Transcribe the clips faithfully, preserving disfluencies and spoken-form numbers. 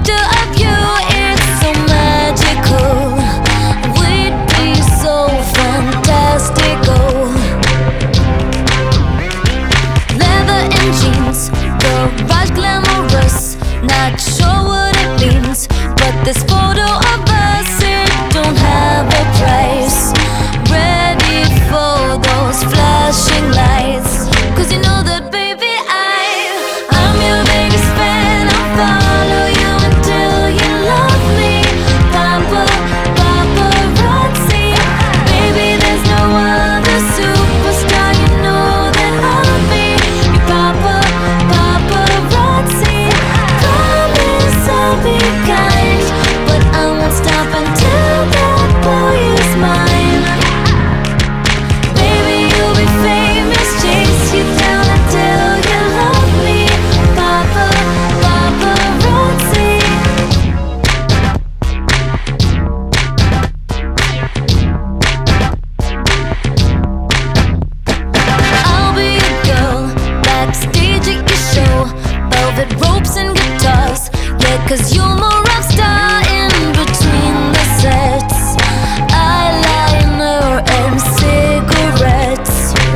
picture of you, it's so magical. We'd be so fantastical. Leather and jeans, garage glamorous. Not sure what it means, but this photo of us, it don't have a price. Ready for those flashing lights, 'cause you know that baby I, I'm your biggest fan. I'll follow you until you love me. Papa, paparazzi. Baby, there's no other superstar. You know that I'll be your papa, paparazzi. Promise I'll be kind, but I won't stop until that boy is mine. Baby, you'll be famous, chase you down until you love me. Papa, paparazzi. I'll be a girl backstage at your show, velvet ropes and guitars. Yeah, 'cause you're my rock star in between the sets. Eyeliner and cigarettes.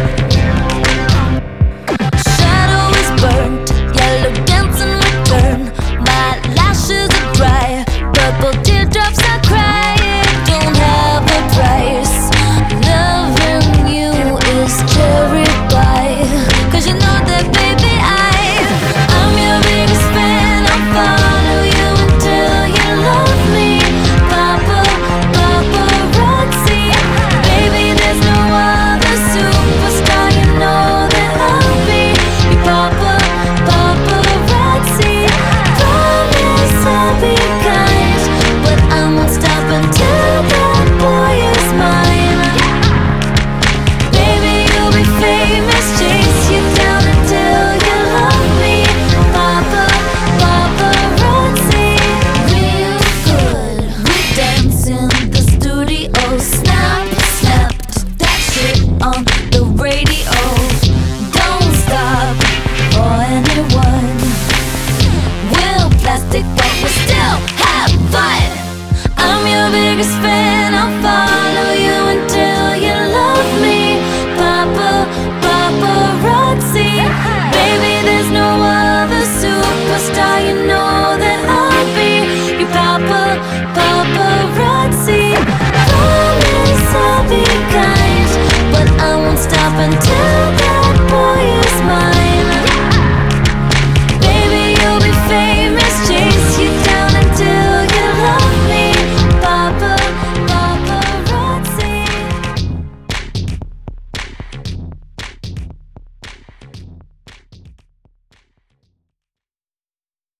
Shadow is burnt, yellow dance in return. My lashes are dry, purple teardrops I cry. It don't have a price. Loving you is cherry pie, 'cause you know that baby I, I'm your biggest fan. I'll follow you until you love me. Papa, paparazzi. Baby, there's no other superstar. You know that I'll be your papa, paparazzi. Promise I'll be kind, but I won't stop until that boy is mine. Baby, you'll be famous, chase you down until you love me. Papa, paparazzi. Real good, we dance in the studio. Snap, snap, that shit on the radio. Don't stop for anyone. We'll plastic, but we still have fun. I'm your biggest fan. I'll follow